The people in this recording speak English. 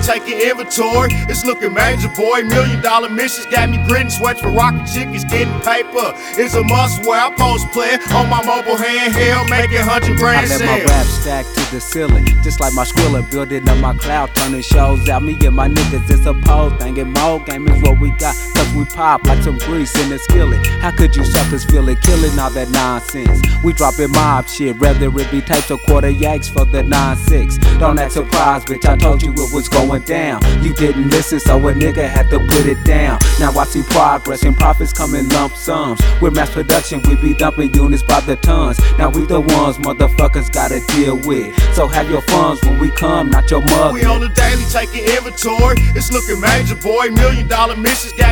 taking inventory. It's looking major, boy. $1 million missions got me gritting sweats for rockin' chickens, getting paper. It's a must where I post player on my mobile handheld, making 100 grand I sales. let my rap stack to the ceiling, just like my Skrilla, building up my cloud, turning shows out. Me and my niggas, it's a pole thing, and more game is what we got, cause we pop like some grease in the skillet. How could you suckers feel it, killing all that nonsense? We dropping mob shit, whether it be tapes or quarter yaks for the 9-6. Don't act surprised, bitch, I told you it was going down. You didn't listen, so a nigga had to put it down. Now I see progress and profits come in lump sums. With mass production, we be dumping units by the tons. Now we the ones motherfuckers gotta deal with. So have your funds when we come, not your mug. We on the daily taking inventory. It's looking major, boy. $1 million missions got